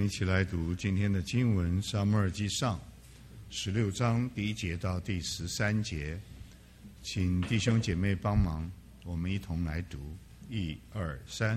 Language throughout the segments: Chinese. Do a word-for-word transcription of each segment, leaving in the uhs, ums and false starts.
们一起来读今天的经文《撒母耳记上》十六章第一节到第十三节，请弟兄姐妹帮忙，我们一同来读。一二三。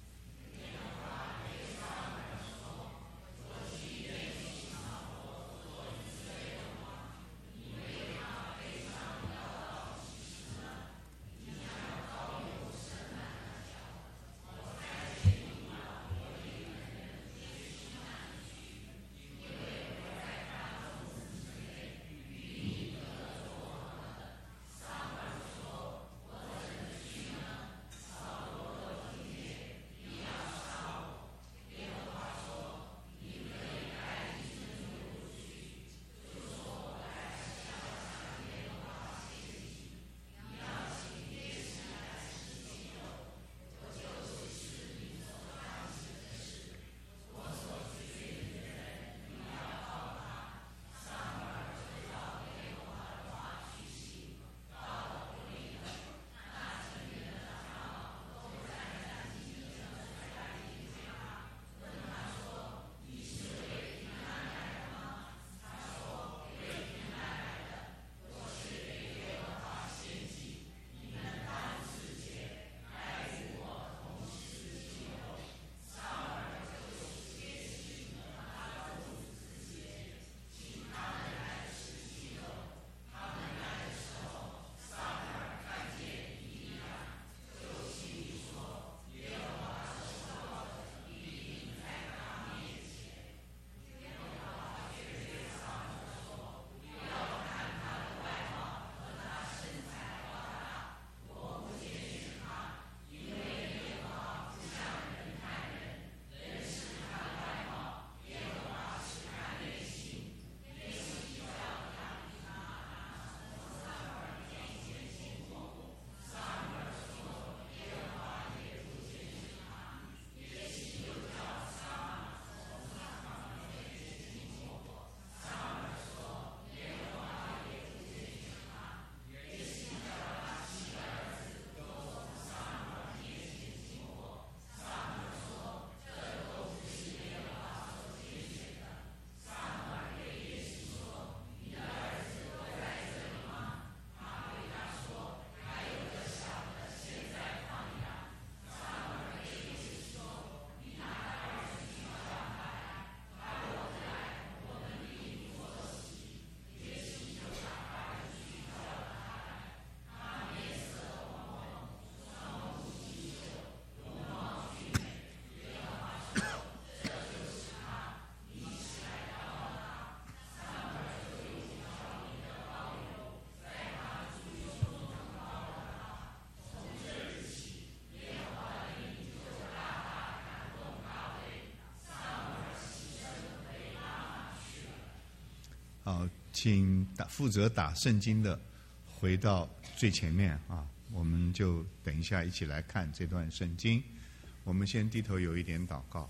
好，请打负责打圣经的回到最前面啊，我们就等一下一起来看这段圣经。我们先低头有一点祷告。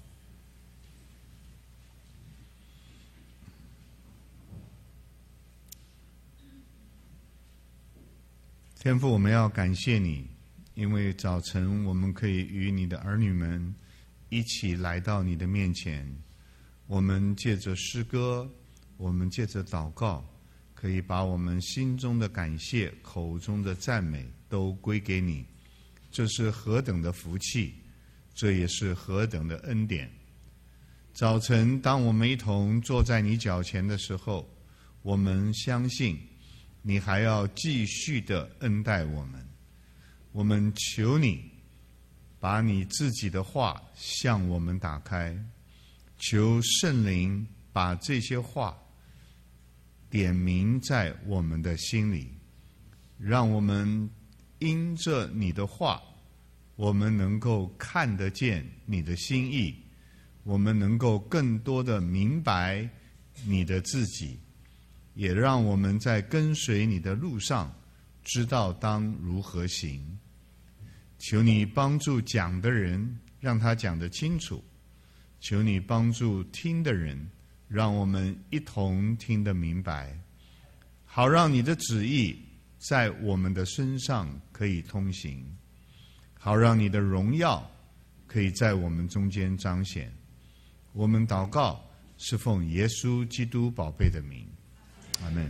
天父，我们要感谢你，因为早晨我们可以与你的儿女们一起来到你的面前，我们借着诗歌，我们借着祷告，可以把我们心中的感谢、口中的赞美都归给你。这是何等的福气，这也是何等的恩典。早晨当我们一同坐在你脚前的时候，我们相信你还要继续的恩待我们。我们求你把你自己的话向我们打开，求圣灵把这些话点明在我们的心里，让我们因着你的话，我们能够看得见你的心意，我们能够更多的明白你的自己，也让我们在跟随你的路上知道当如何行。求你帮助讲的人，让他讲得清楚；求你帮助听的人，让我们一同听得明白，好让你的旨意在我们的身上可以通行，好让你的荣耀可以在我们中间彰显。 我们祷告是奉耶稣基督宝贝的名，阿们。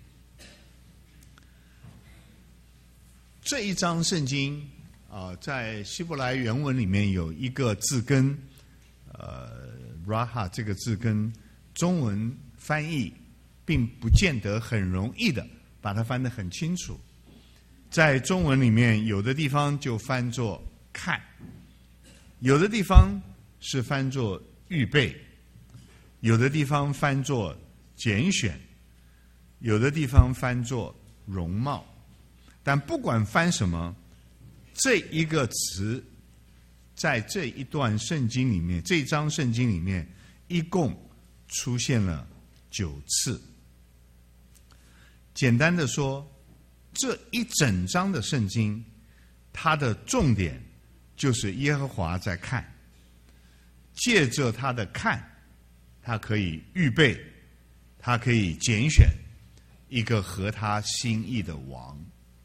这一章圣经啊、呃，在希伯来原文里面有一个字根，呃 ，raha 这个字根，中文翻译并不见得很容易的把它翻得很清楚。在中文里面，有的地方就翻作看，有的地方是翻作预备，有的地方翻作拣选，有的地方翻作容貌。但不管翻什么，这一个词在这一段圣经里面，这一章圣经里面一共出现了九次。简单的说，这一整章的圣经，它的重点就是耶和华在看，借着他的看，他可以预备，他可以拣选一个合他心意的王。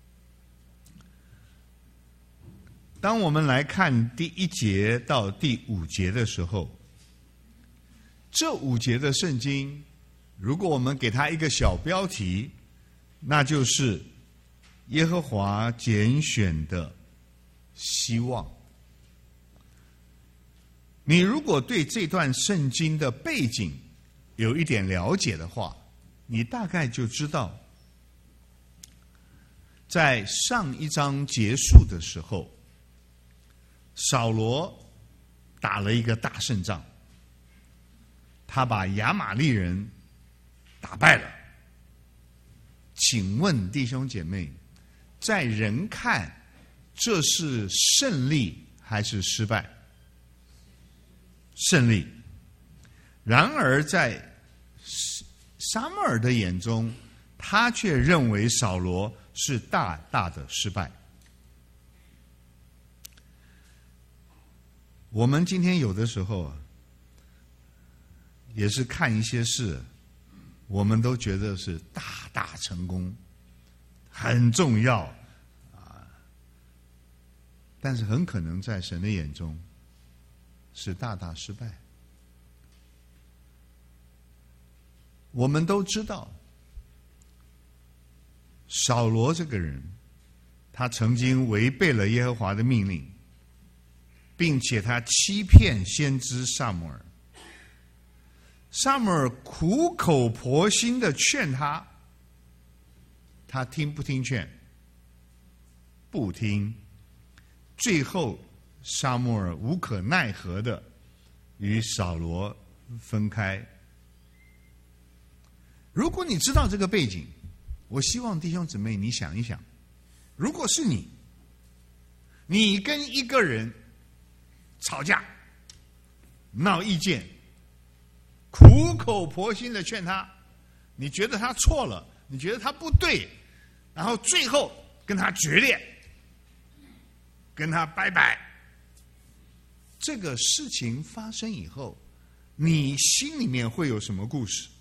当我们来看第一节到第五节的时候，这五节的圣经，如果我们给它一个小标题，那就是耶和华拣选的希望。你如果对这段圣经的背景有一点了解的话，你大概就知道，在上一章结束的时候，扫罗打了一个大胜仗，他把亚玛利人打败了。请问弟兄姐妹，在人看，这是胜利还是失败？胜利。然而在撒母耳的眼中，他却认为扫罗是大大的失败。我们今天有的时候啊，也是看一些事，我们都觉得是大大成功，很重要啊，但是很可能在神的眼中是大大失败。我们都知道，扫罗这个人，他曾经违背了耶和华的命令，并且他欺骗先知撒母耳。撒母耳苦口婆心的劝他，他听不听劝？不听。最后撒母耳无可奈何的与扫罗分开。如果你知道这个背景，我希望弟兄姊妹你想一想，如果是你，你跟一个人吵架闹意见，苦口婆心的劝他，你觉得他错了，你觉得他不对，然后最后跟他决裂，跟他拜拜。这个事情发生以后，你心里面会有什么故事？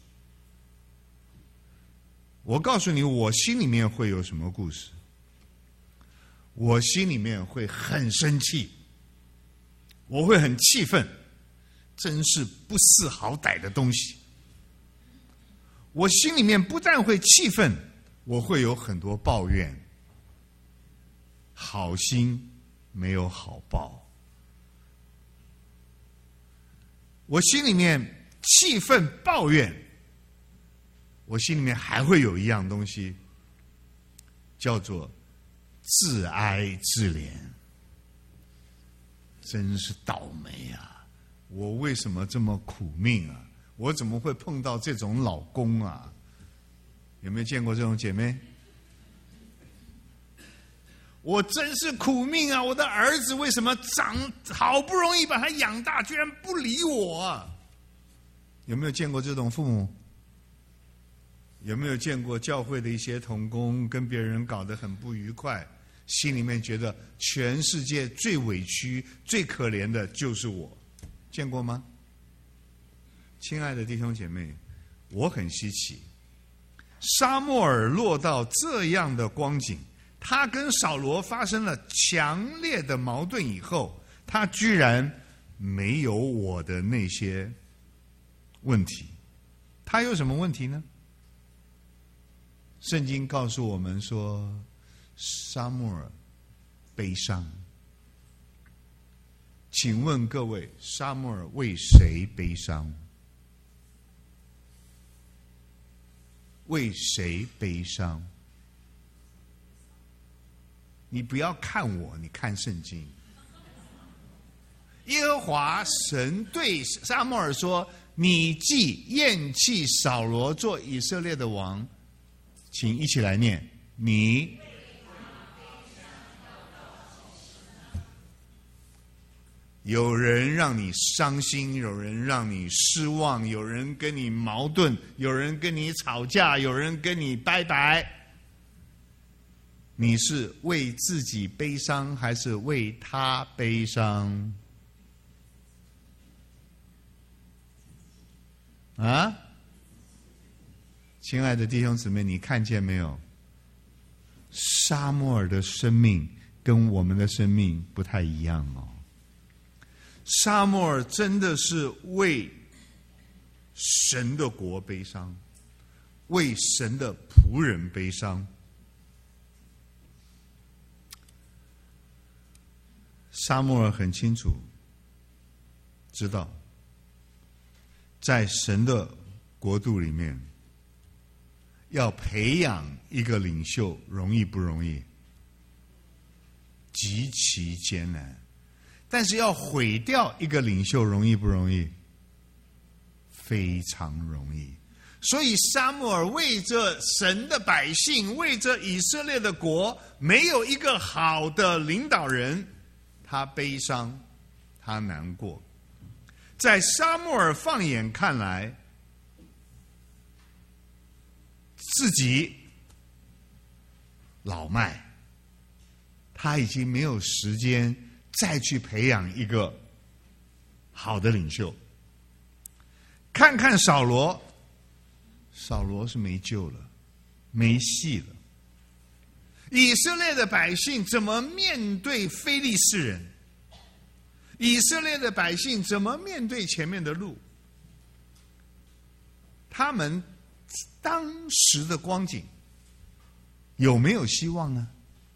我告诉你，我心里面会有什么故事？我心里面会很生气，我会很气愤，真是不识好歹的东西。我心里面不但会气愤，我会有很多抱怨。好心没有好报。我心里面气愤抱怨，我心里面还会有一样东西，叫做自哀自怜。真是倒霉啊！我为什么这么苦命啊？我怎么会碰到这种老公啊？有没有见过这种姐妹？我真是苦命啊！我的儿子为什么长好不容易把他养大，居然不理我啊？有没有见过这种父母？有没有见过教会的一些同工跟别人搞得很不愉快，心里面觉得全世界最委屈最可怜的就是我？见过吗？亲爱的弟兄姐妹，我很稀奇，撒母耳落到这样的光景，他跟扫罗发生了强烈的矛盾以后，他居然没有我的那些问题。他有什么问题呢？圣经告诉我们说，撒母耳悲伤。请问各位，撒母耳为谁悲伤？为谁悲伤？你不要看我，你看圣经。耶和华神对撒母耳说：“你既厌弃扫罗做以色列的王，请一起来念。你有人让你伤心，有人让你失望，有人跟你矛盾，有人跟你吵架，有人跟你拜拜。你是为自己悲伤，还是为他悲伤？啊，亲爱的弟兄姊妹，你看见没有？撒母耳的生命跟我们的生命不太一样哦。撒母耳真的是为神的国悲伤，为神的仆人悲伤。撒母耳很清楚知道，在神的国度里面，要培养一个领袖容易不容易？极其艰难。但是要毁掉一个领袖容易不容易？非常容易。所以撒母耳为着神的百姓，为着以色列的国，没有一个好的领导人，他悲伤，他难过。在撒母耳放眼看来，自己老迈，他已经没有时间再去培养一个好的领袖。看看扫罗，扫罗是没救了，没戏了。以色列的百姓怎么面对非利士人？以色列的百姓怎么面对前面的路？他们当时的光景有没有希望呢？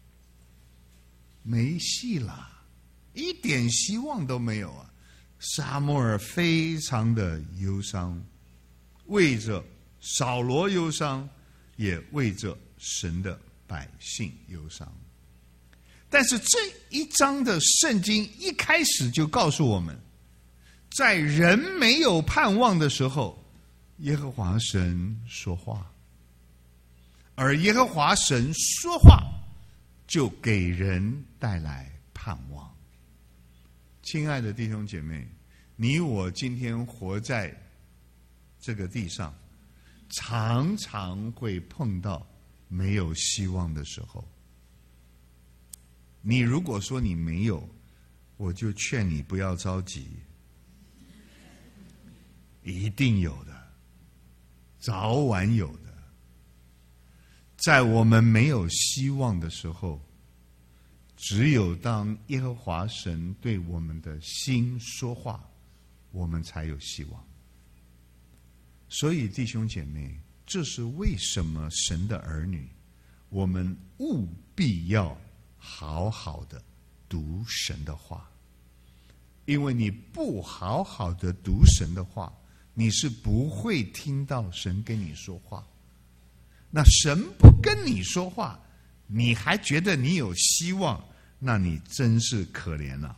没戏了，一点希望都没有啊！撒母耳非常的忧伤，为着扫罗忧伤，也为着神的百姓忧伤。但是这一章的圣经一开始就告诉我们，在人没有盼望的时候，耶和华神说话，而耶和华神说话就给人带来盼望。亲爱的弟兄姐妹，你我今天活在这个地上，常常会碰到没有希望的时候。你如果说你没有，我就劝你不要着急，一定有的，早晚有的。在我们没有希望的时候，只有当耶和华神对我们的心说话，我们才有希望。所以弟兄姐妹，这是为什么神的儿女，我们务必要好好的读神的话。因为你不好好的读神的话，你是不会听到神跟你说话。那神不跟你说话，你还觉得你有希望，那你真是可怜了。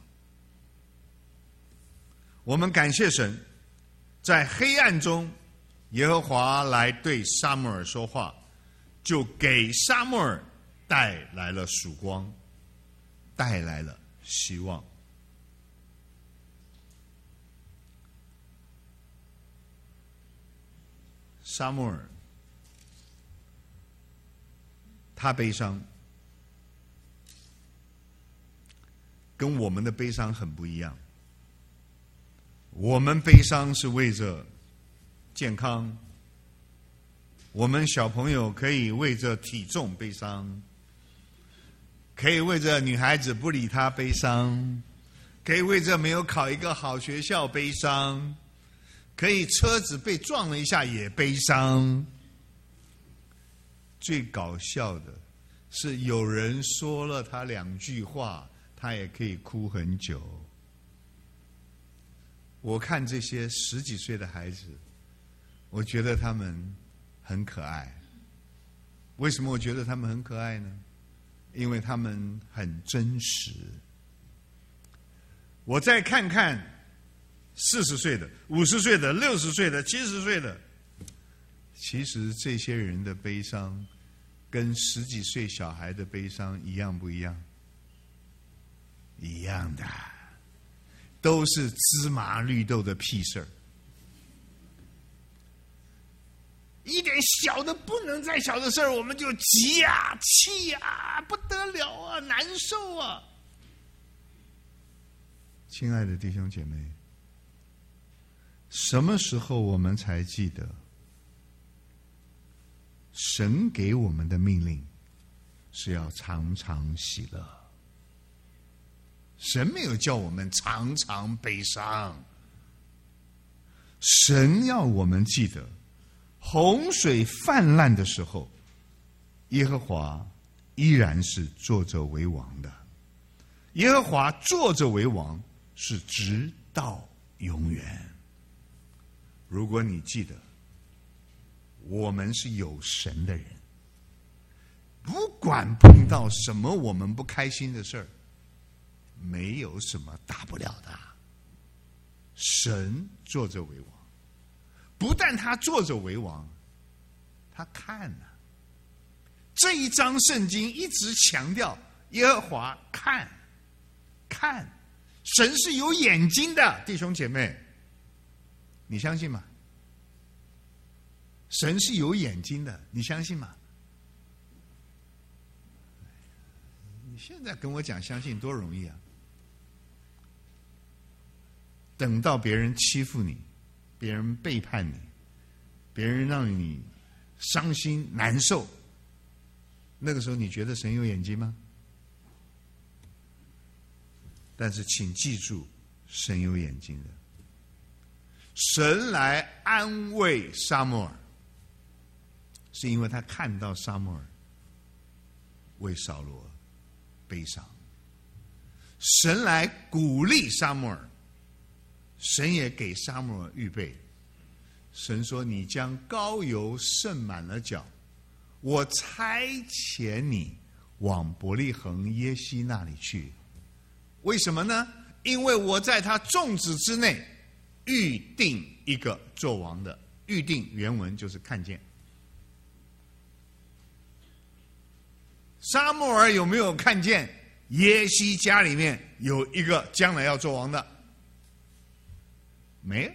我们感谢神，在黑暗中，耶和华来对撒母耳说话，就给撒母耳带来了曙光，带来了希望。撒母耳他悲伤，跟我们的悲伤很不一样。我们悲伤是为着健康，我们小朋友可以为着体重悲伤，可以为着女孩子不理他悲伤，可以为着没有考一个好学校悲伤， 可以车子被撞了一下也悲伤。最搞笑的是，有人说了他两句话，他也可以哭很久。我看这些十几岁的孩子，我觉得他们很可爱。为什么我觉得他们很可爱呢？因为他们很真实。我再看看四十岁的、五十岁的、六十岁的、七十岁的，其实这些人的悲伤跟十几岁小孩的悲伤一样不一样？一样的，都是芝麻绿豆的屁事儿。一点小的不能再小的事儿，我们就急啊、气啊、不得了啊、难受啊。亲爱的弟兄姐妹，什么时候我们才记得神给我们的命令是要常常喜乐？神没有叫我们常常悲伤，神要我们记得洪水泛滥的时候，耶和华依然是坐着为王的。耶和华坐着为王，是直到永远。如果你记得，我们是有神的人，不管碰到什么我们不开心的事儿，没有什么大不了的。神坐着为王，不但他坐着为王，他看了、啊、这一章圣经一直强调耶和华看看，神是有眼睛的，弟兄姐妹，你相信吗？神是有眼睛的，你相信吗？你现在跟我讲相信多容易啊！等到别人欺负你，别人背叛你，别人让你伤心难受，那个时候你觉得神有眼睛吗？但是请记住，神有眼睛的。神来安慰撒母耳，是因为他看到撒母耳为扫罗悲伤。神来鼓励撒母耳，神也给撒母耳预备。神说：“你将膏油盛满了脚，我差遣你往伯利恒耶西那里去。为什么呢？因为我在他众子之内预定一个做王的。预定原文就是看见。撒母耳有没有看见耶西家里面有一个将来要做王的？没有。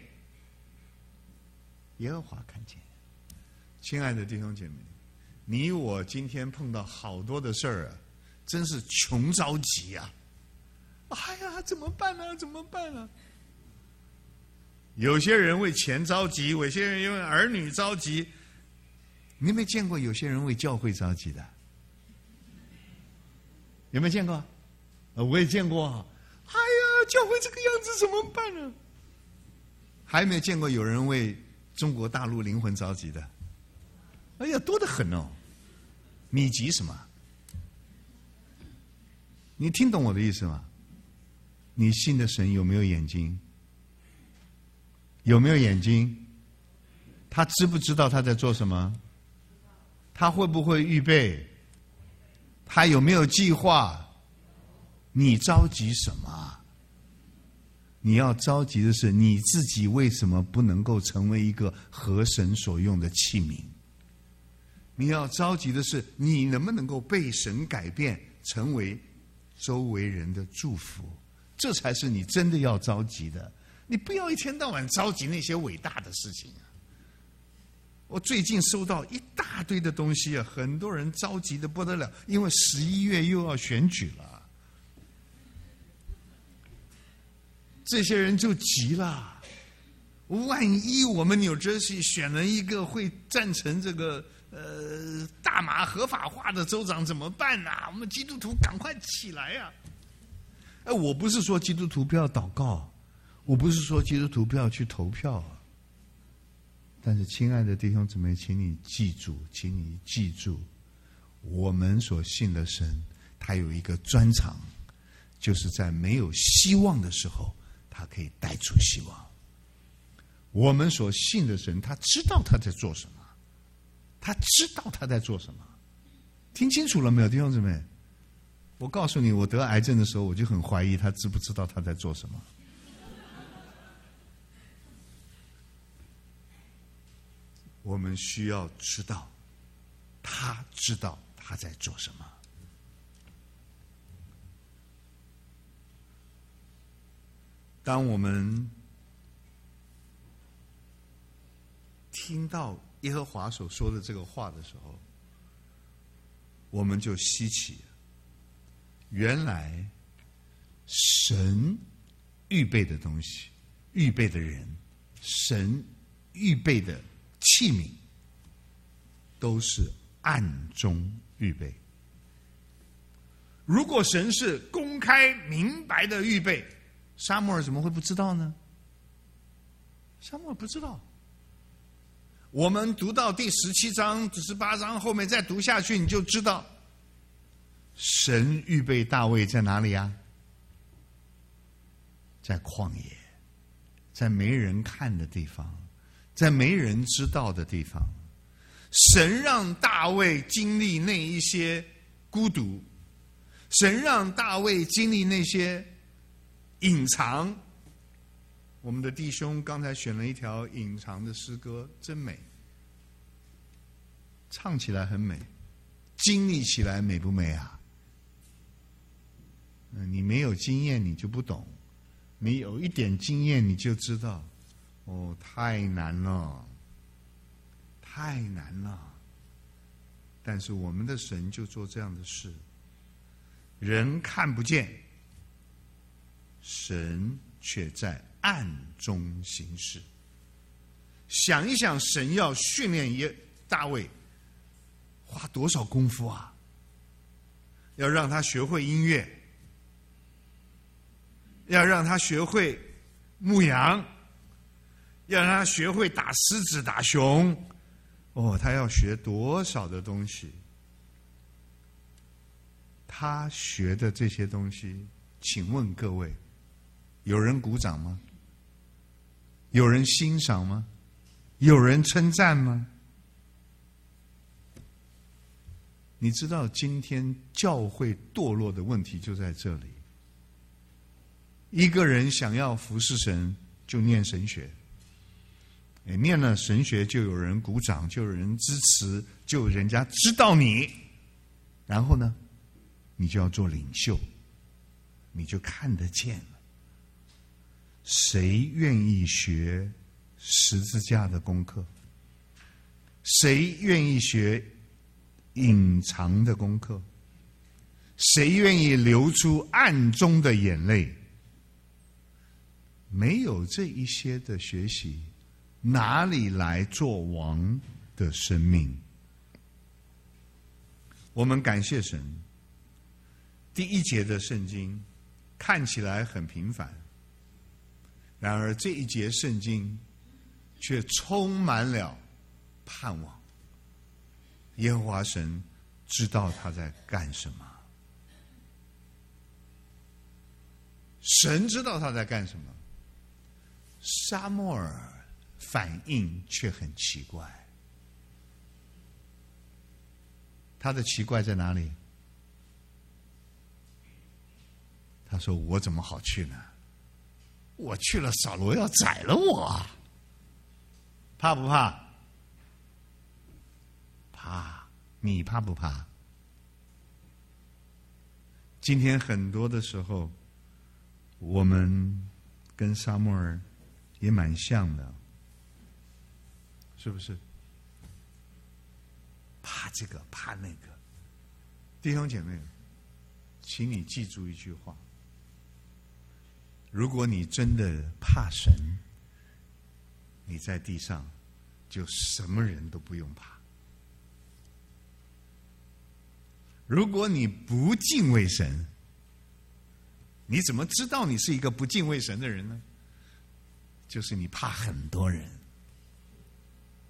耶和华看见。亲爱的弟兄姐妹，你我今天碰到好多的事儿啊，真是穷着急啊！哎呀，怎么办呢、啊？怎么办呢、啊？有些人为钱着急，有些人因为儿女着急。你有没有见过有些人为教会着急的？有没有见过？我也见过。哎呀，教会这个样子怎么办呢？还有没有见过有人为中国大陆灵魂着急的？哎呀，多得很哦！你急什么？你听懂我的意思吗？你信的神有没有眼睛？有没有眼睛？他知不知道他在做什么？他会不会预备？他有没有计划？你着急什么？你要着急的是你自己为什么不能够成为一个合神所用的器皿？你要着急的是你能不能够被神改变，成为周围人的祝福，这才是你真的要着急的。你不要一天到晚着急那些伟大的事情啊！我最近收到一大堆的东西啊，很多人着急的不得了，因为十一月又要选举了。这些人就急了，万一我们纽约州选了一个会赞成这个呃大麻合法化的州长怎么办啊？我们基督徒赶快起来啊！哎，我不是说基督徒不要祷告，我不是说基督徒不要去投票啊， 但是，亲爱的弟兄姊妹，请你记住，请你记住，我们所信的神，他有一个专长，就是在没有希望的时候，他可以带出希望。我们所信的神，他知道他在做什么，他知道他在做什么。听清楚了没有，弟兄姊妹？我告诉你，我得癌症的时候，我就很怀疑他知不知道他在做什么。我们需要知道，他知道他在做什么。当我们听到耶和华所说的这个话的时候，我们就稀奇了，原来神预备的东西，预备的人，神预备的器皿，都是暗中预备。如果神是公开明白的预备，撒母耳怎么会不知道呢？撒母耳不知道。我们读到第十七章、十八章后面再读下去，你就知道神预备大卫在哪里啊？在旷野，在没人看的地方，在没人知道的地方。神让大卫经历那一些孤独，神让大卫经历那些隐藏。我们的弟兄刚才选了一条隐藏的诗歌，真美，唱起来很美，经历起来美不美啊？你没有经验你就不懂，你有一点经验你就知道，哦，太难了，太难了。但是我们的神就做这样的事，人看不见，神却在暗中行事。想一想，神要训练耶大卫，花多少功夫啊？要让他学会音乐，要让他学会牧羊，要让他学会打狮子、打熊。哦，他要学多少的东西？他学的这些东西，请问各位，有人鼓掌吗？有人欣赏吗？有人称赞吗？你知道今天教会堕落的问题就在这里。一个人想要服侍神，就念神学，念了神学就有人鼓掌，就有人支持，就人家知道你，然后呢，你就要做领袖，你就看得见了。谁愿意学十字架的功课？谁愿意学隐藏的功课？谁愿意流出暗中的眼泪？没有这一些的学习，哪里来做王的生命？我们感谢神，第一节的圣经看起来很平凡，然而这一节圣经却充满了盼望。耶和华神知道他在干什么，神知道他在干什么。撒母耳反应却很奇怪，他的奇怪在哪里？他说：“我怎么好去呢？我去了，扫罗要宰了我，怕不怕？怕。你怕不怕？今天很多的时候，我们跟撒母耳也蛮像的，是不是？怕这个，怕那个。弟兄姐妹，请你记住一句话：如果你真的怕神，你在地上就什么人都不用怕。如果你不敬畏神，你怎么知道你是一个不敬畏神的人呢？就是你怕很多人。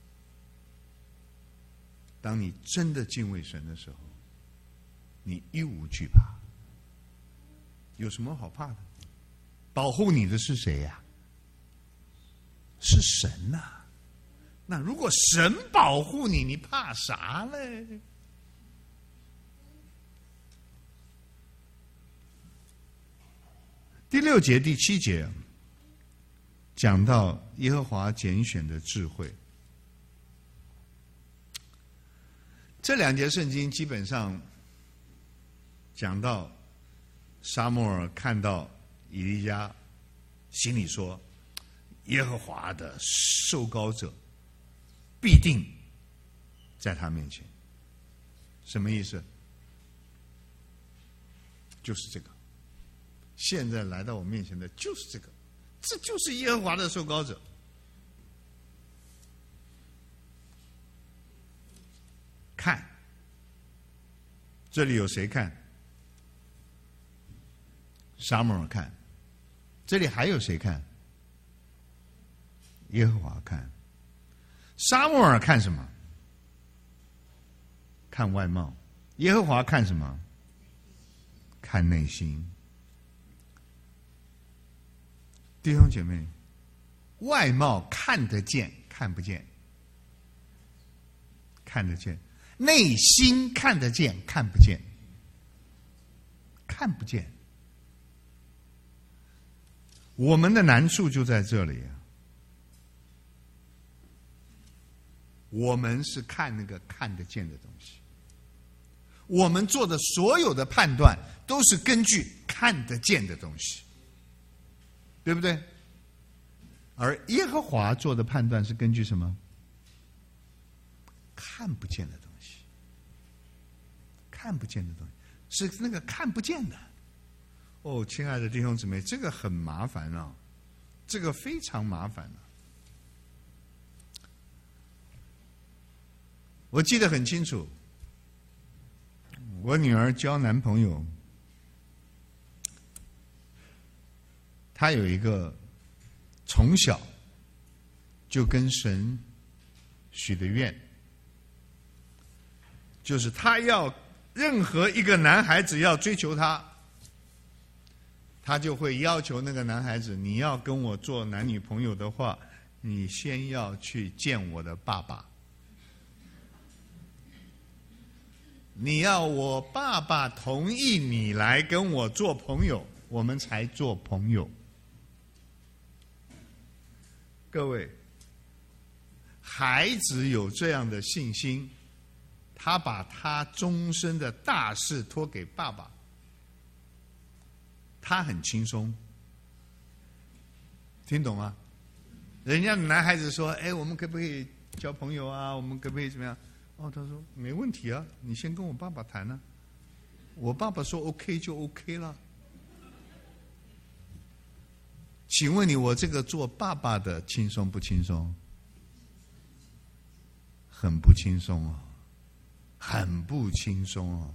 当你真的敬畏神的时候，你一无惧怕。有什么好怕的？保护你的是谁呀、啊？是神呐、啊。那如果神保护你，你怕啥嘞？第六节、第七节讲到耶和华拣选的智慧。这两节圣经基本上讲到撒母耳看到以利家，心里说：耶和华的受膏者必定在他面前。什么意思？就是这个。现在来到我面前的就是这个，这就是耶和华的受膏者。看，这里有谁看？撒母耳看。这里还有谁看？耶和华看。撒母耳看什么？看外貌。耶和华看什么？看内心。弟兄姐妹，外貌看得见，看不见；看得见，内心看得见，看不见，看不见。我们的难处就在这里啊！我们是看那个看得见的东西，我们做的所有的判断都是根据看得见的东西。对不对？而耶和华做的判断是根据什么？看不见的东西，看不见的东西是那个看不见的。哦，亲爱的弟兄姊妹，这个很麻烦啊，这个非常麻烦啊。我记得很清楚，我女儿交男朋友。他有一个从小就跟神许的愿，就是他要任何一个男孩子要追求他，他就会要求那个男孩子：你要跟我做男女朋友的话，你先要去见我的爸爸，你要我爸爸同意你来跟我做朋友，我们才做朋友。各位，孩子有这样的信心，他把他终身的大事托给爸爸，他很轻松，听懂吗？人家男孩子说：“哎，我们可不可以交朋友啊？我们可不可以怎么样？”哦，他说：“没问题啊，你先跟我爸爸谈啊，我爸爸说 OK 就 OK 了。”请问你，我这个做爸爸的轻松不轻松？很不轻松哦，很不轻松哦。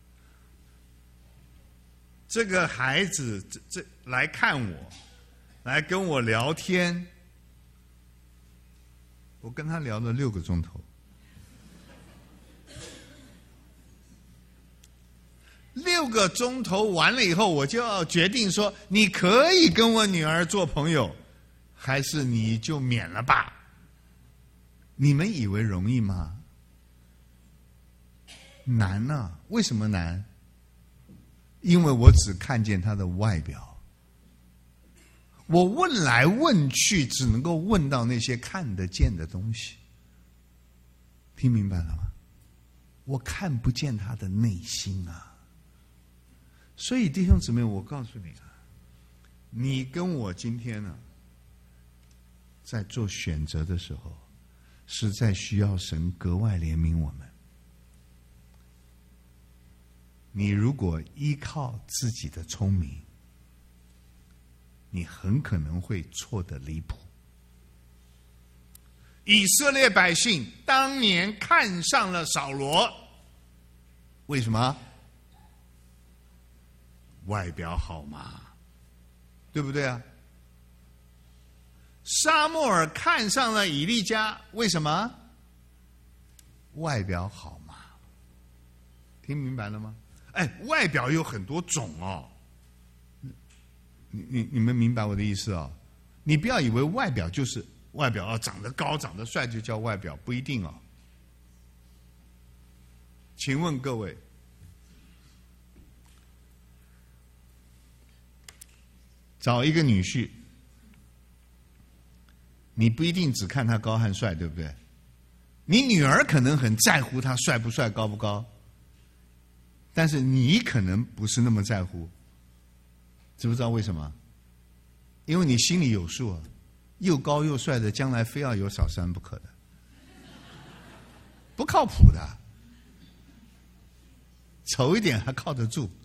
这个孩子这这来看我，来跟我聊天，我跟他聊了六个钟头。六个钟头完了以后，我就要决定说，你可以跟我女儿做朋友，还是你就免了吧？你们以为容易吗？难啊！为什么难？因为我只看见她的外表，我问来问去，只能够问到那些看得见的东西。听明白了吗？我看不见她的内心啊！所以弟兄姊妹，我告诉你啊，你跟我今天呢、啊，在做选择的时候，实在需要神格外怜悯我们。你如果依靠自己的聪明，你很可能会错得离谱。以色列百姓当年看上了扫罗，为什么？外表好嘛，对不对啊？撒母耳看上了以利家，为什么？ 外表好吗？听明白了吗？哎，外表有很多种哦。你你你们明白我的意思哦？你不要以为外表就是外表啊，长得高、长得帅就叫外表，不一定哦。请问各位，找一个女婿，你不一定只看他高和帅，对不对？你女儿可能很在乎他帅不帅、高不高，但是你可能不是那么在乎，知不知道为什么？因为你心里有数啊，又高又帅的，将来非要有小三不可的，不靠谱的。丑一点还靠得住，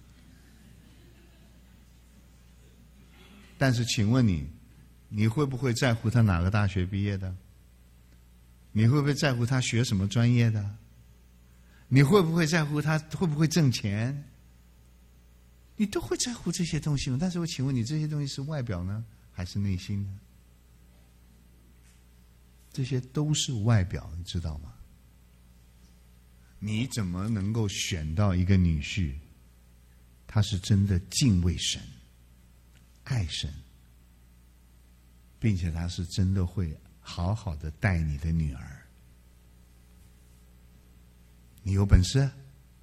但是请问你，你会不会在乎他哪个大学毕业的？你会不会在乎他学什么专业的？你会不会在乎他会不会挣钱？你都会在乎这些东西吗？但是我请问你，这些东西是外表呢，还是内心呢？这些都是外表，你知道吗？你怎么能够选到一个女婿，他是真的敬畏神、爱神，并且他是真的会好好的带你的女儿？你有本事？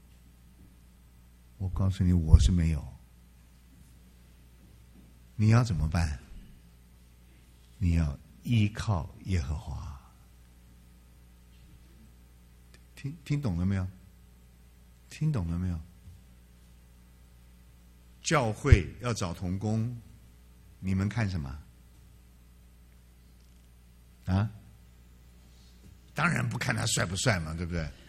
我告诉你，我是没有。你要怎么办？你要依靠耶和华。听听懂了没有？听懂了没有？教会要找同工，你们看什么？啊？当然不看他帅不帅嘛，对不对？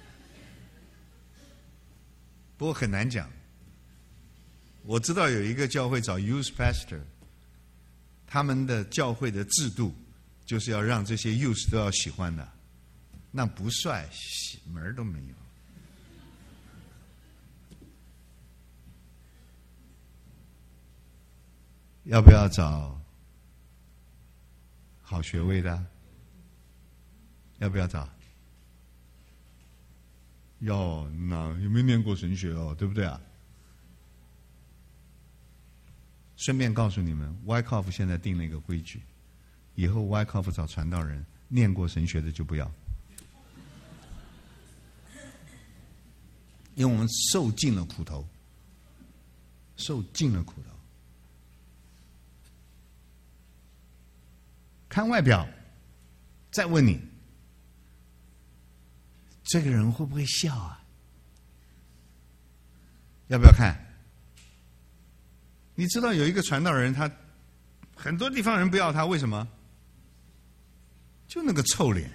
不过很难讲。我知道有一个教会找 youth pastor， 他们的教会的制度就是要让这些 youth 都要喜欢的。那不帅，门儿都没有。要不要找好学位的？要不要找？要，那有没有念过神学哦？对不对啊？顺便告诉你们 ，Wyckoff 现在定了一个规矩，以后 Wyckoff 找传道人，念过神学的就不要。因为我们受尽了苦头，受尽了苦头。看外表，再问你，这个人会不会笑啊？要不要看？你知道有一个传道人，他很多地方人不要他，为什么？就那个臭脸。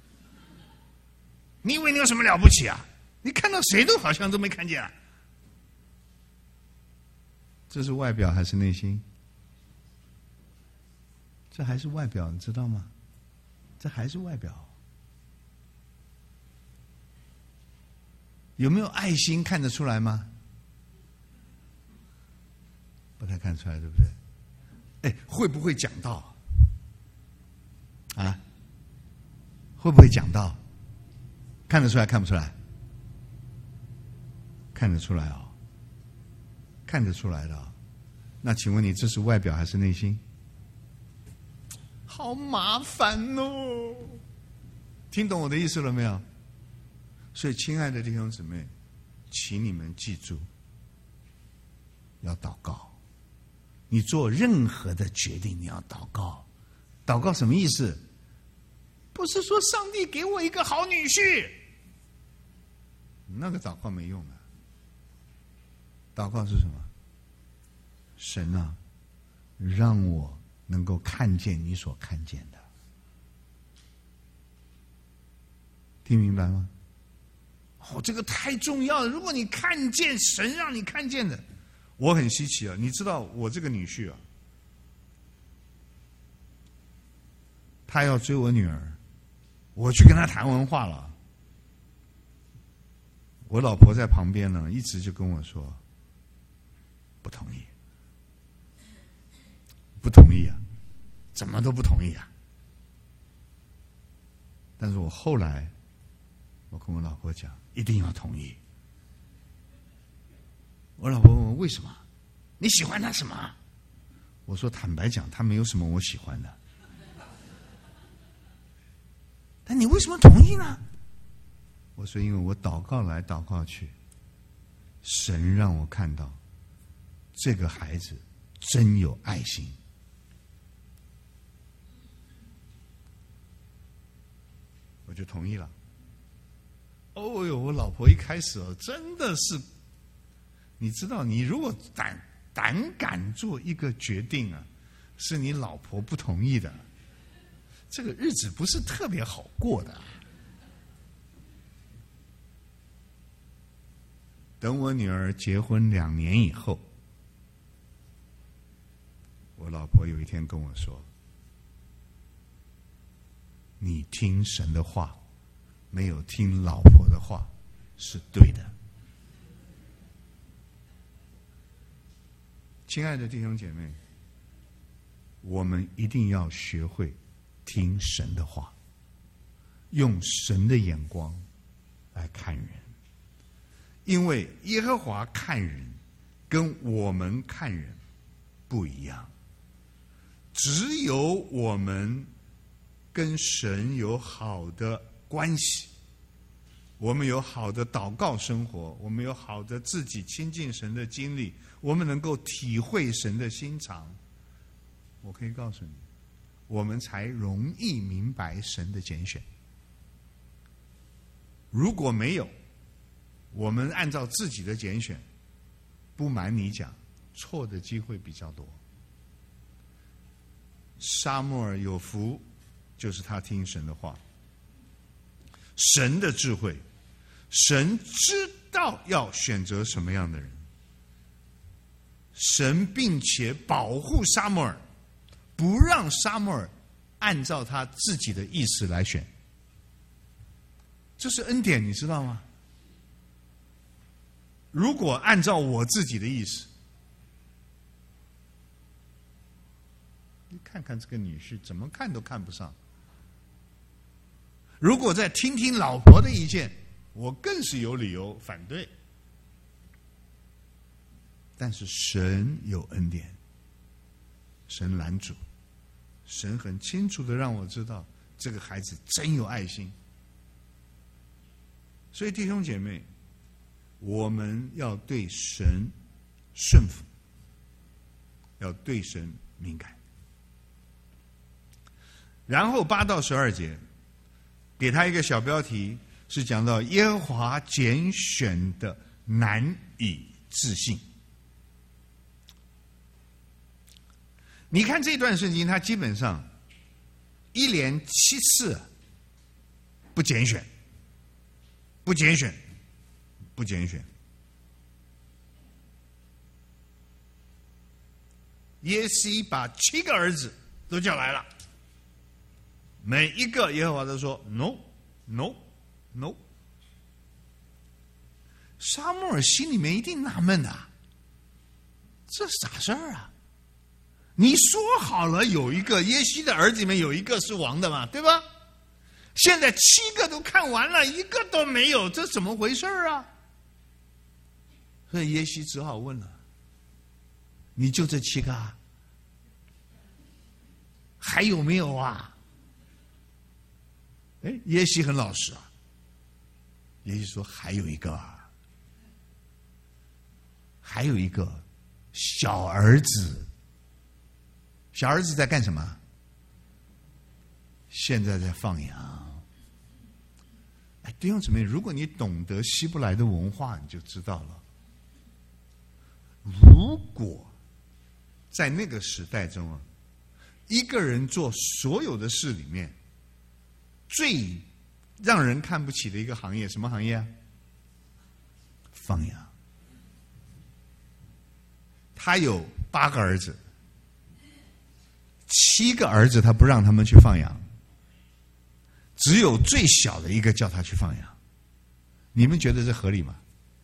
你以为你有什么了不起啊？你看到谁都好像都没看见啊！这是外表还是内心？这还是外表，你知道吗？这还是外表。有没有爱心看得出来吗？不太看出来，对不对？哎，会不会讲道？啊？会不会讲道？看得出来，看不出来？看得出来哦，看得出来的哦。那请问你，这是外表还是内心？好麻烦哦！听懂我的意思了没有？所以，亲爱的弟兄姊妹，请你们记住，要祷告。你做任何的决定，你要祷告。祷告什么意思？不是说上帝给我一个好女婿，那个祷告没用的。祷告是什么？神啊，让我能够看见你所看见的。听明白吗？哦，这个太重要了。如果你看见神让你看见的，我很稀奇啊。你知道我这个女婿啊，他要追我女儿，我去跟他谈完话了，我老婆在旁边呢，一直就跟我说不同意，不同意啊，怎么都不同意啊。但是我后来，我我跟我老婆讲，一定要同意。我老婆问我为什么？你喜欢他什么？我说坦白讲，他没有什么我喜欢的。但你为什么同意呢？我说因为我祷告来祷告去，神让我看到这个孩子真有爱心。我就同意了。哦哟，我老婆一开始哦，真的是，你知道，你如果胆胆敢做一个决定啊，是你老婆不同意的，这个日子不是特别好过的。等我女儿结婚两年以后，我老婆有一天跟我说：“你听神的话，没有听老婆的话，是对的。”亲爱的弟兄姐妹，我们一定要学会听神的话，用神的眼光来看人。因为耶和华看人跟我们看人不一样，只有我们跟神有好的关系，我们有好的祷告生活，我们有好的自己亲近神的经历，我们能够体会神的心肠，我可以告诉你，我们才容易明白神的拣选。如果没有，我们按照自己的拣选，不瞒你讲，错的机会比较多。撒母耳有福，就是他听神的话，神的智慧，神知道要选择什么样的人，神并且保护撒母耳，不让撒母耳按照他自己的意思来选，这是恩典，你知道吗？如果按照我自己的意思，你看看这个女婿怎么看都看不上。如果再听听老婆的意见，我更是有理由反对。但是神有恩典，神拦阻，神很清楚的让我知道这个孩子真有爱心。所以弟兄姐妹，我们要对神顺服，要对神敏感。然后八到十二节给他一个小标题，是讲到耶和华拣选的难以置信。你看这段圣经，它基本上一连七次不拣选，不拣选，不拣选。耶西把七个儿子都叫来了，每一个耶和华都说 no no no。 撒母耳心里面一定纳闷啊，这啥事儿啊？你说好了有一个耶西的儿子里面有一个是王的嘛，对吧？现在七个都看完了，一个都没有，这怎么回事啊？所以耶西只好问了，你就这七个啊？还有没有啊？哎，耶西很老实啊，耶西说还有一个啊，还有一个小儿子。小儿子在干什么？现在在放羊。哎，弟兄姊妹，如果你懂得希伯来的文化，你就知道了。如果在那个时代中啊，一个人做所有的事里面，最让人看不起的一个行业，什么行业啊？放羊。他有八个儿子。七个儿子他不让他们去放羊，只有最小的一个叫他去放羊。你们觉得这合理吗？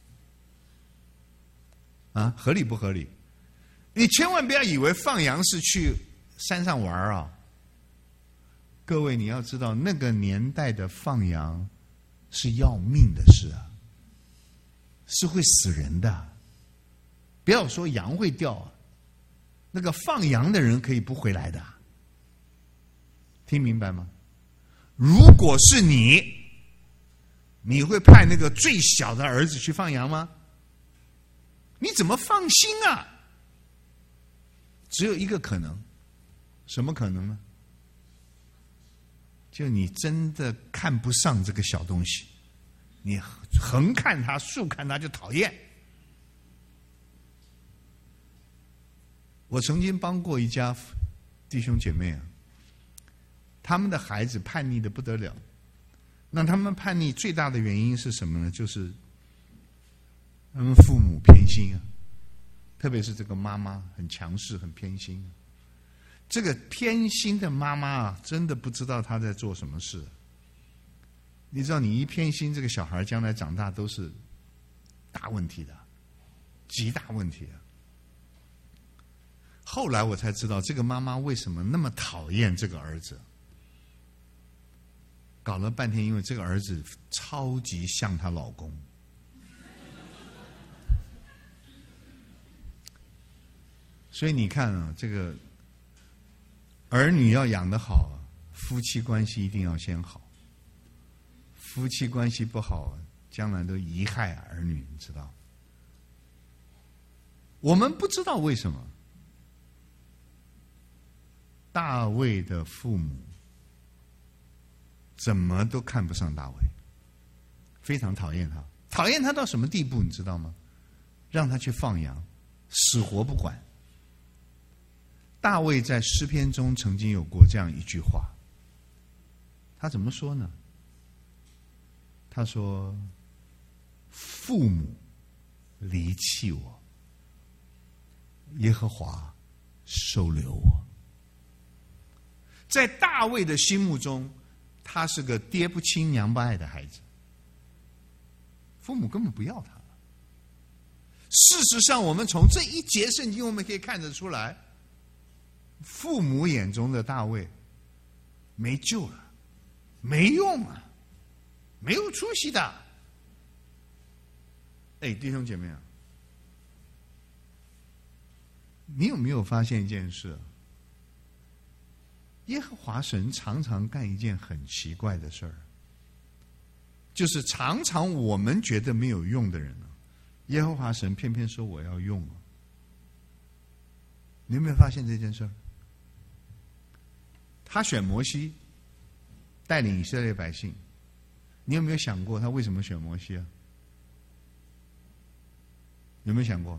啊，合理不合理？你千万不要以为放羊是去山上玩啊！各位你要知道，那个年代的放羊是要命的事啊，是会死人的。不要说羊会掉啊，那个放羊的人可以不回来的。听明白吗？如果是你，你会派那个最小的儿子去放羊吗？你怎么放心啊？只有一个可能，什么可能呢？就你真的看不上这个小东西，你横看它竖看它就讨厌。我曾经帮过一家弟兄姐妹啊，他们的孩子叛逆的不得了。那他们叛逆最大的原因是什么呢？就是他们父母偏心啊，特别是这个妈妈很强势很偏心啊。这个偏心的妈妈啊，真的不知道她在做什么事。你知道，你一偏心，这个小孩将来长大都是大问题的，极大问题啊。后来我才知道，这个妈妈为什么那么讨厌这个儿子。搞了半天，因为这个儿子超级像她老公。所以你看啊，这个儿女要养得好，夫妻关系一定要先好。夫妻关系不好，将来都贻害儿女，你知道？我们不知道为什么大卫的父母怎么都看不上大卫，非常讨厌他，讨厌他到什么地步，你知道吗？让他去放羊，死活不管。大卫在诗篇中曾经有过这样一句话，他怎么说呢？他说：“父母离弃我，耶和华收留我。”在大卫的心目中，他是个爹不亲娘不爱的孩子，父母根本不要他了。事实上，我们从这一节圣经我们可以看得出来，父母眼中的大卫没救了，没用啊，没有出息的。哎，弟兄姐妹啊，你有没有发现一件事？耶和华神常常干一件很奇怪的事儿，就是常常我们觉得没有用的人啊，耶和华神偏偏说我要用啊。你有没有发现这件事儿？他选摩西带领以色列百姓，你有没有想过他为什么选摩西啊？有没有想过？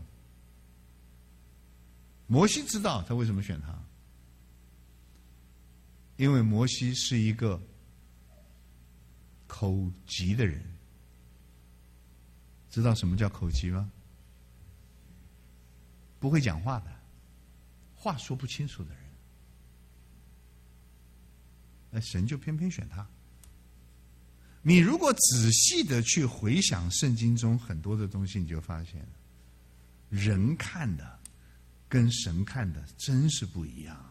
摩西知道他为什么选他，因为摩西是一个口疾的人。知道什么叫口疾吗？不会讲话的，话说不清楚的人。那神就偏偏选他。你如果仔细的去回想圣经中很多的东西，你就发现人看的跟神看的真是不一样。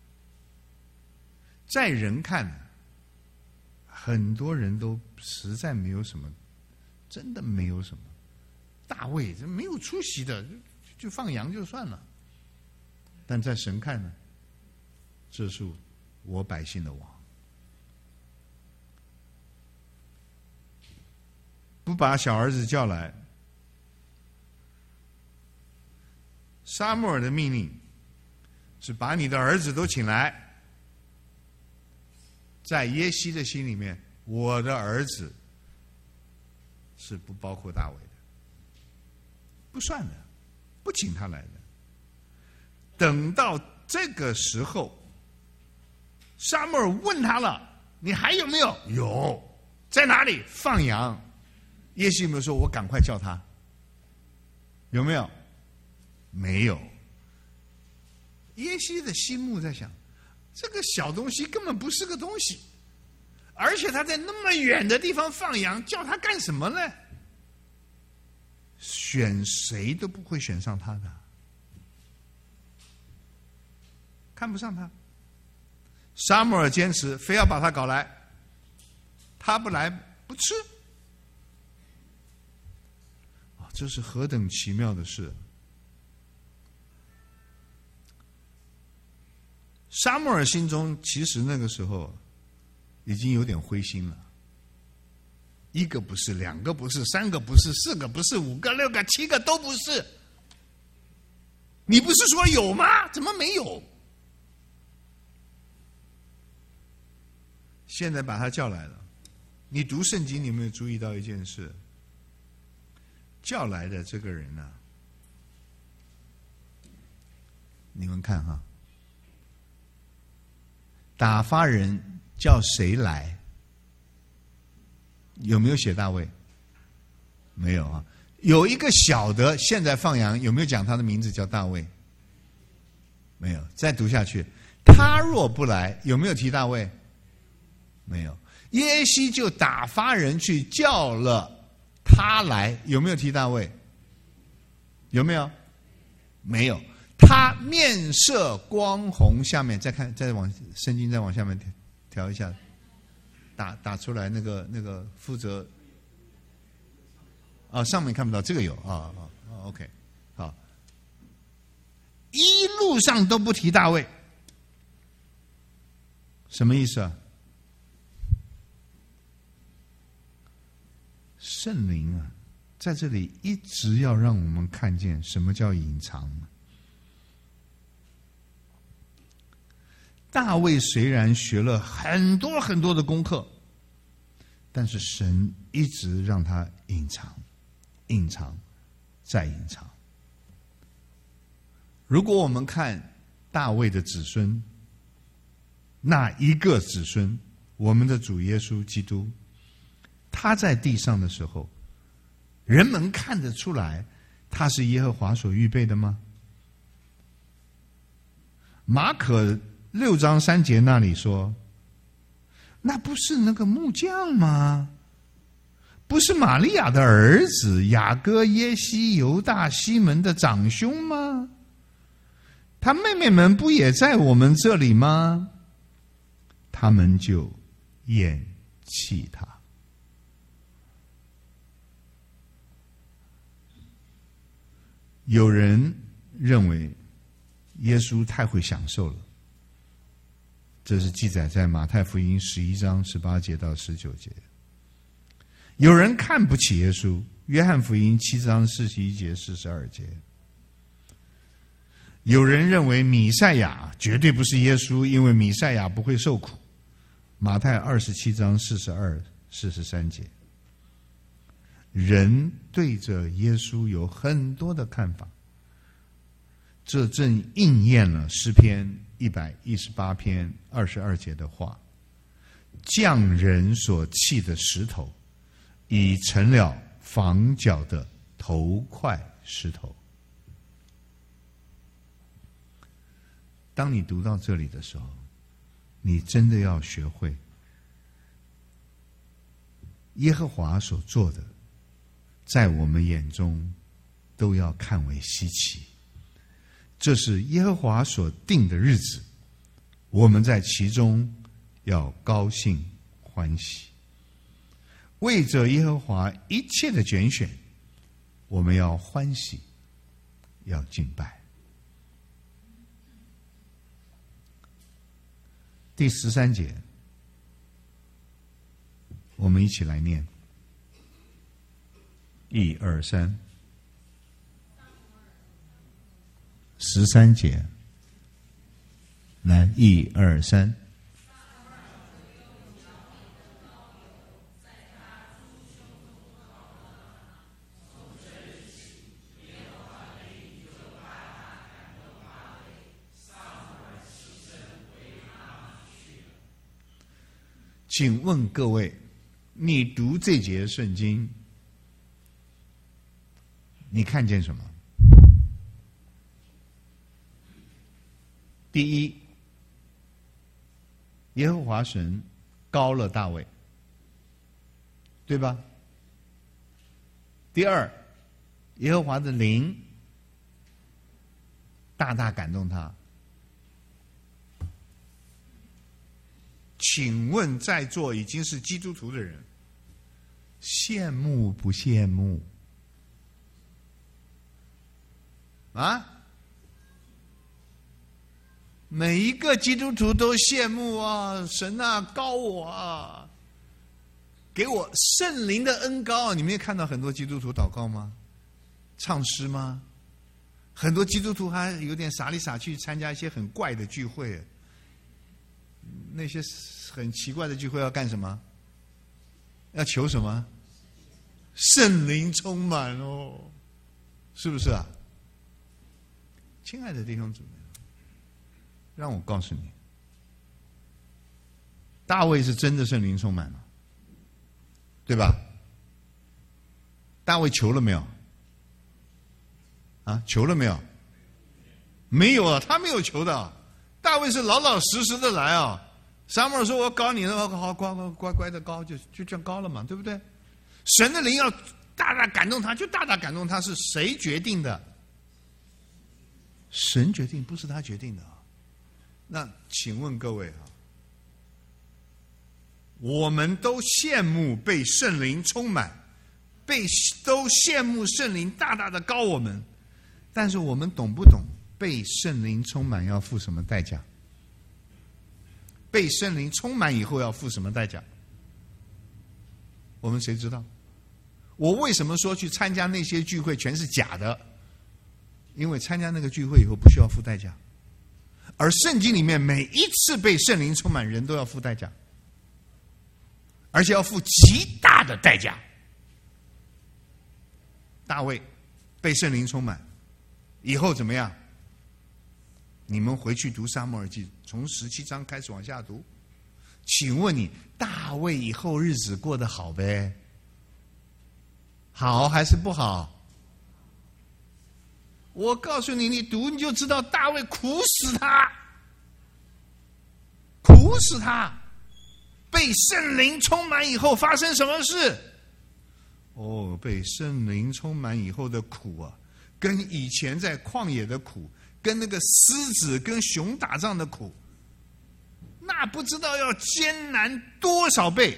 在人看，很多人都实在没有什么，真的没有什么。大卫这没有出息的，就就放羊就算了。但在神看呢，这是我百姓的王。不把小儿子叫来，撒母耳的命令是把你的儿子都请来。在耶西的心里面，我的儿子是不包括大卫的，不算的，不请他来的。等到这个时候，撒母耳问他了：“你还有没有？”有，在哪里？放羊。耶西有没有说：“我赶快叫他？”有没有？没有。耶西的心目在想，这个小东西根本不是个东西，而且他在那么远的地方放羊，叫他干什么呢？选谁都不会选上他的，看不上他。撒母耳坚持非要把他搞来，他不来不吃， 这是何等奇妙的事！撒母耳心中其实那个时候已经有点灰心了。一个不是，两个不是，三个不是，四个不是，五个、六个、七个都不是。你不是说有吗？怎么没有？现在把他叫来了。你读圣经，你有没有注意到一件事？叫来的这个人呢、啊，你们看哈，打发人叫谁来？有没有写大卫？没有啊。有一个小的，现在放羊，有没有讲他的名字叫大卫？没有。再读下去，他若不来，有没有提大卫？没有。耶西就打发人去叫了他来，有没有提大卫？有没有？没有。他面色光红，下面再看，再往圣经再往下面调调一下，打打出来那个那个负责啊，上面看不到，这个有啊啊啊 ，OK， 好，一路上都不提大卫，什么意思啊？圣灵啊，在这里一直要让我们看见什么叫隐藏。大卫虽然学了很多很多的功课，但是神一直让他隐藏，隐藏，再隐藏。如果我们看大卫的子孙，那一个子孙，我们的主耶稣基督，他在地上的时候，人们看得出来他是耶和华所预备的吗？马可六章三节那里说，那不是那个木匠吗？不是玛利亚的儿子雅各、耶西、犹大、西门的长兄吗？他妹妹们不也在我们这里吗？他们就厌弃他。有人认为耶稣太会享受了，这是记载在马太福音十一章十八节到十九节。有人看不起耶稣，约翰福音七章四十一节四十二节。有人认为弥赛亚绝对不是耶稣，因为弥赛亚不会受苦，马太二十七章四十二、四十三节。人对着耶稣有很多的看法，这正应验了诗篇一百一十八篇二十二节的话：匠人所弃的石头，已成了房角的头块石头。当你读到这里的时候，你真的要学会耶和华所做的，在我们眼中都要看为稀奇。这是耶和华所定的日子，我们在其中要高兴欢喜。为着耶和华一切的拣选，我们要欢喜，要敬拜。第十三节，我们一起来念。一二三，十三节，来，一二三。请问各位，你读这节圣经，你看见什么？第一，耶和华神高了大卫，对吧？第二，耶和华的灵大大感动他。请问在座已经是基督徒的人，羡慕不羡慕？ 啊？每一个基督徒都羡慕啊，神啊，高我啊，给我圣灵的恩膏。你们也看到很多基督徒祷告吗？唱诗吗？很多基督徒还有点傻里傻气参加一些很怪的聚会。那些很奇怪的聚会要干什么？要求什么？圣灵充满哦，是不是啊？亲爱的弟兄姊妹，让我告诉你，大卫是真的圣灵充满了，对吧？大卫求了没有？啊，求了没有？没有啊，他没有求的。大卫是老老实实的来啊。撒母耳说：“我膏你了，好乖乖乖乖的膏，就就这样膏了嘛，对不对？”神的灵要大大感动他，就大大感动他。是谁决定的？神决定，不是他决定的。那请问各位啊，我们都羡慕被圣灵充满，被都羡慕圣灵大大的膏我们，但是我们懂不懂被圣灵充满要付什么代价？被圣灵充满以后要付什么代价？我们谁知道？我为什么说去参加那些聚会全是假的？因为参加那个聚会以后不需要付代价，而圣经里面每一次被圣灵充满，人都要付代价，而且要付极大的代价。大卫被圣灵充满以后怎么样？你们回去读撒母耳记，从十七章开始往下读。请问你，大卫以后日子过得好呗？好还是不好？我告诉你，你读你就知道，大卫苦死他，苦死他。被圣灵充满以后发生什么事？哦，被圣灵充满以后的苦啊，跟以前在旷野的苦，跟那个狮子跟熊打仗的苦，那不知道要艰难多少倍。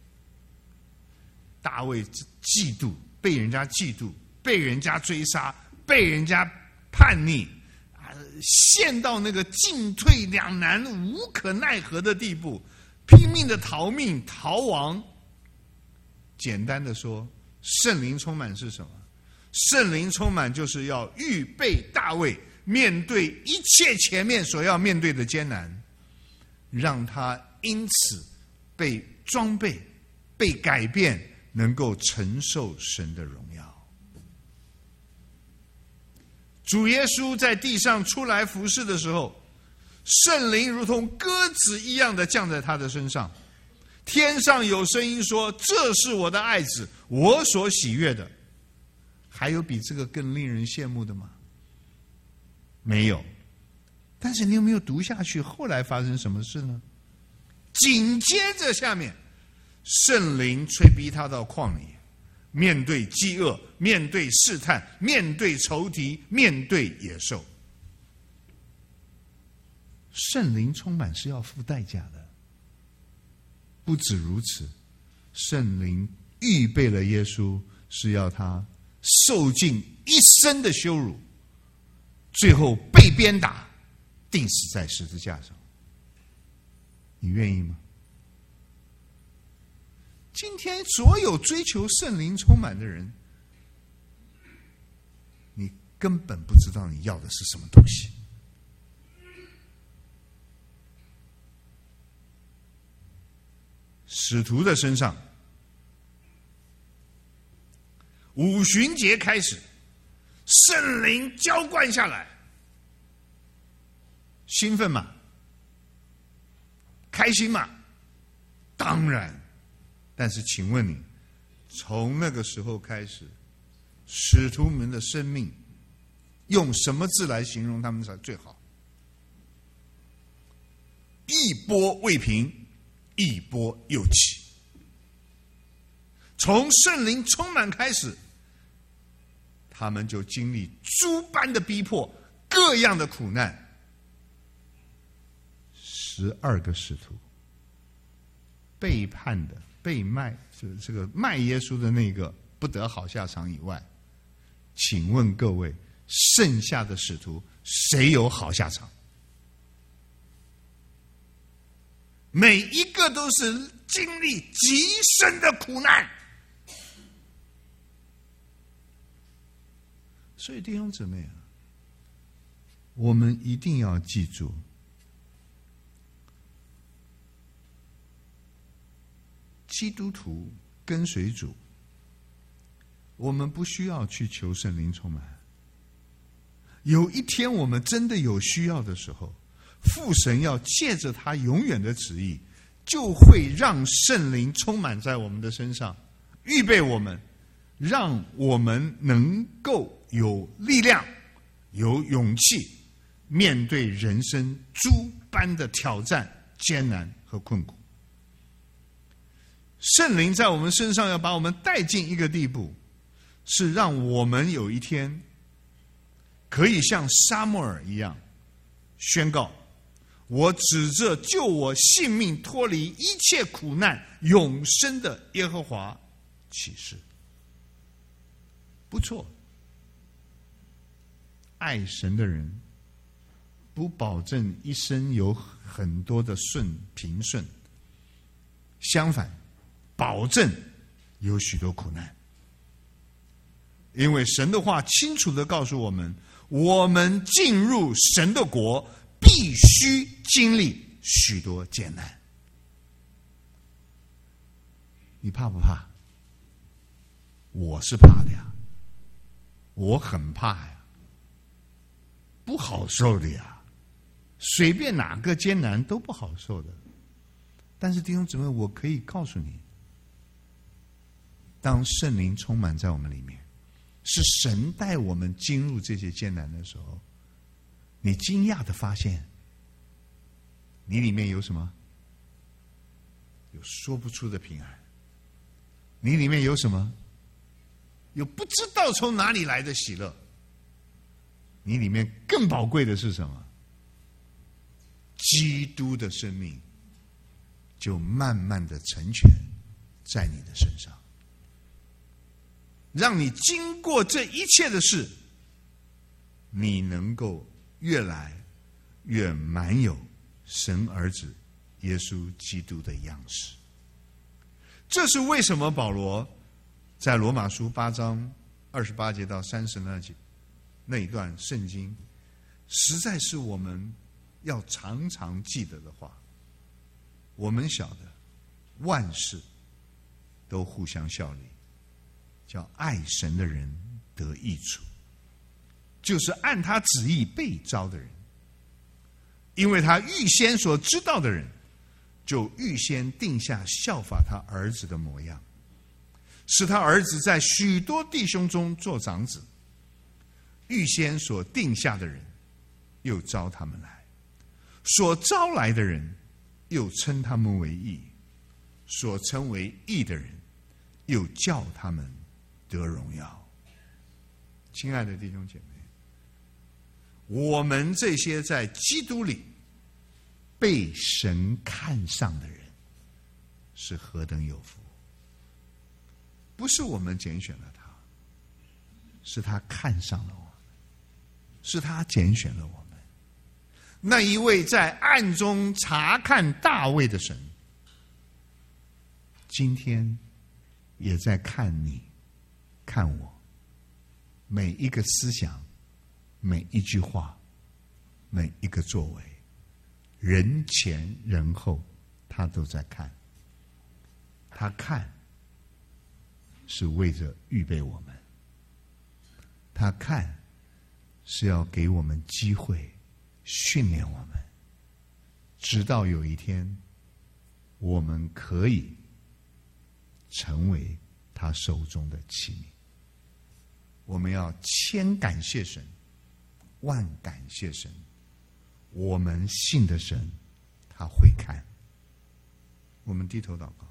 大卫嫉妒，被人家嫉妒，被人家追杀，被人家叛逆，啊，陷到那个进退两难、无可奈何的地步，拼命的逃命逃亡。简单的说，圣灵充满是什么？圣灵充满就是要预备大卫面对一切前面所要面对的艰难，让他因此被装备、被改变，能够承受神的荣耀。主耶稣在地上出来服侍的时候，圣灵如同鸽子一样的降在他的身上，天上有声音说：“这是我的爱子，我所喜悦的。”还有比这个更令人羡慕的吗？没有。但是你有没有读下去？后来发生什么事呢？紧接着下面，圣灵催逼他到旷野，面对饥饿，面对试探，面对仇敌，面对野兽。圣灵充满是要付代价的。不止如此，圣灵预备了耶稣，是要他受尽一生的羞辱，最后被鞭打，钉死在十字架上。你愿意吗？今天所有追求圣灵充满的人，你根本不知道你要的是什么东西。使徒的身上，五旬节开始，圣灵浇灌下来，兴奋吗？开心吗？当然。但是请问你，从那个时候开始，使徒们的生命用什么字来形容他们才最好？一波未平，一波又起。从圣灵充满开始，他们就经历诸般的逼迫，各样的苦难。十二个使徒背叛的、被卖，就是这个卖耶稣的那个不得好下场以外，请问各位， 剩下的使徒谁有好下场？每一个都是经历极深的苦难。所以弟兄姊妹啊，我们一定要记住，基督徒跟随主，我们不需要去求圣灵充满。有一天我们真的有需要的时候，父神要借着他永远的旨意，就会让圣灵充满在我们的身上，预备我们，让我们能够有力量、有勇气，面对人生诸般的挑战、艰难和困苦。圣灵在我们身上要把我们带进一个地步，是让我们有一天可以像撒母耳一样宣告：我指着救我性命脱离一切苦难永生的耶和华起誓。不错，爱神的人不保证一生有很多的顺平顺，相反，保证有许多苦难。因为神的话清楚地告诉我们，我们进入神的国必须经历许多艰难。你怕不怕？我是怕的呀，我很怕呀，不好受的呀，随便哪个艰难都不好受的。但是弟兄姊妹，我可以告诉你，当圣灵充满在我们里面，是神带我们进入这些艰难的时候，你惊讶的发现，你里面有什么？有说不出的平安。你里面有什么？有不知道从哪里来的喜乐。你里面更宝贵的是什么？基督的生命就慢慢的成全在你的身上，让你经过这一切的事，你能够越来越满有神儿子耶稣基督的样式。这是为什么保罗在罗马书八章二十八节到三十那节那一段圣经，实在是我们要常常记得的话。我们晓得万事都互相效力，叫爱神的人得益处，就是按他旨意被召的人。因为他预先所知道的人，就预先定下效法他儿子的模样，使他儿子在许多弟兄中做长子。预先所定下的人，又招他们来；所招来的人，又称他们为义；所称为义的人，又叫他们得荣耀。亲爱的弟兄姐妹，我们这些在基督里被神看上的人，是何等有福！不是我们拣选了他，是他看上了我们，是他拣选了我们。那一位在暗中查看大卫的神，今天也在看你，看我，每一个思想，每一句话，每一个作为，人前人后，他都在看。他看是为着预备我们，他看是要给我们机会训练我们，直到有一天我们可以成为他手中的器皿。我们要千感谢神，万感谢神，我们信的神他会看。我们低头祷告。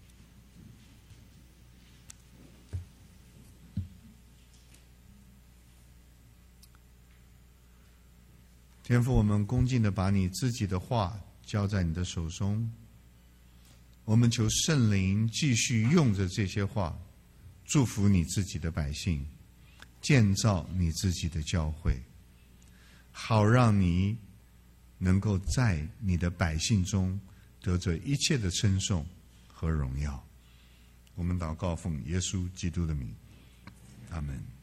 天父，我们恭敬的把你自己的话交在你的手中，我们求圣灵继续用着这些话祝福你自己的百姓， 建造你自己的教会，好让你能够在你的百姓中得着一切的称颂和荣耀。我们祷告奉耶稣基督的名，阿们。